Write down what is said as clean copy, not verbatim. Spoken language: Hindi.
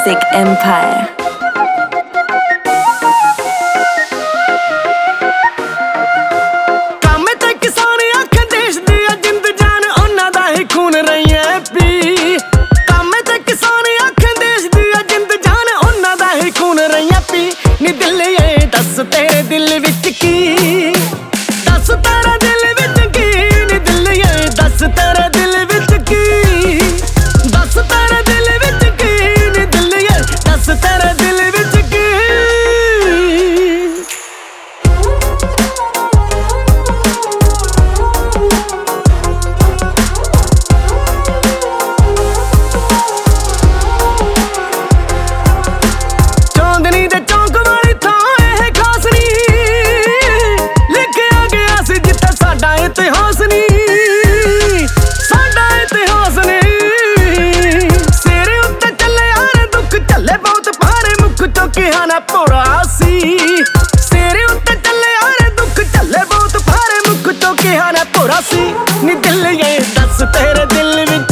Music Empire। तेरे दिल विच की दस तेरे दिल विच की नी दिल ये दस तेरे दिल विच की दस तेरे दिल विच की नी दिल ये दस तेरे दिल विच की। चांदनी दे चौंक वाली थां इतिहास नी साडा इतिहास नी सिर उत्ते चले यार दुख चले बहुत भारे मुख चौकिया ना भोरा सी सिर उत्ते चले यार दुख चले बहुत भारे मुख चौकिया ना भोरा सी नी दिल ये दस तेरे दिल विच